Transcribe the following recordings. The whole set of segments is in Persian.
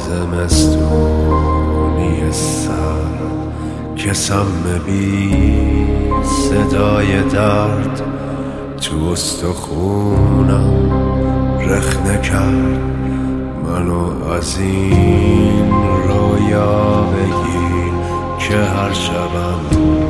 زمستونی سرد که سم بی صدای درد تو استخونم رخنه کرد منو از این رویا بگیر که هر شبم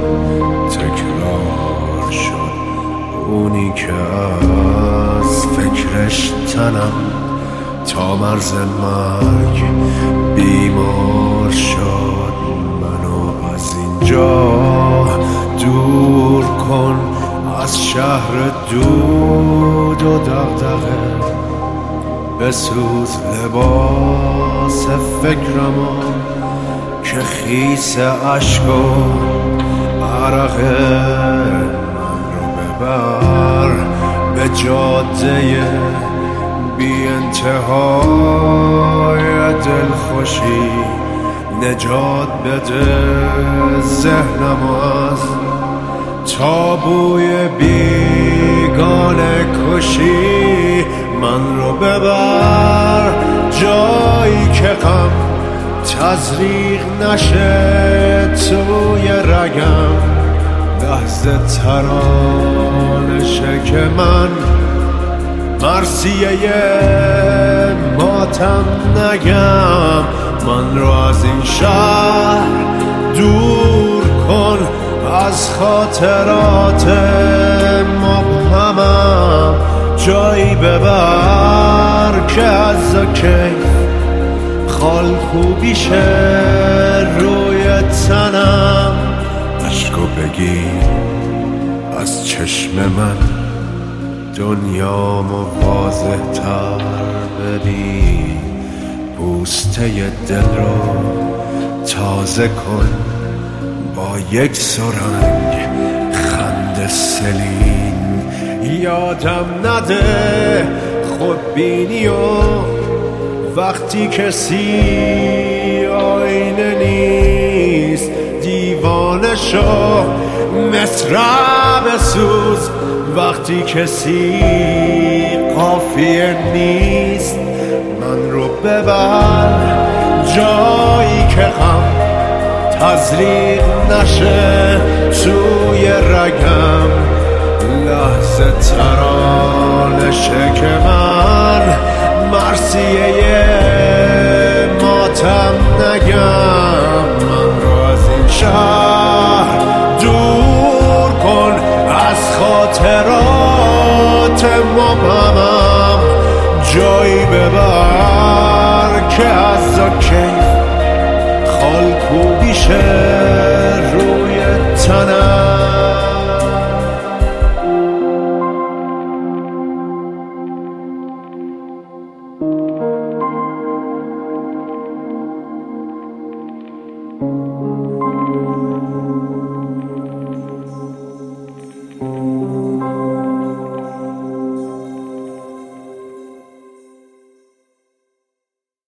تکرار شد اونی که از فکرش تنم تا مرز مرگ بیمار شد منو از اینجا دور کن از شهر دود و دغدغه بسوز لباس فکرمو که خیس عشق و عرقه من رو ببر به جاده بی انتهای دلخوشی نجات بده ذهنم از تابوی بیگانه کشی من رو ببر جایی که غم تزریق نشه توی رگم لحظه ترانشه که من مرثیه ماتم نگم من رو از این شهر دور کن از خاطرات مبهمم جایی ببر که از کیف خال خوبیشه روی تنم عشقو بگیر از چشم من دنیامو واضح تر ببین بوسته دل رو تازه کن با یک سرنگ خنده سلین یادم نده خودبینی و وقتی کسی آینه نیست دیوانه شو مصرع بسوز وقتی کسی قافیه نیست من رو ببر جایی که غم تزریق نشه توی رگم لحظه ترانشه که من مرثیه ماتم نگم من رو از این شهر دور کن از خاطرات مبهمم جایی ببر که از کیف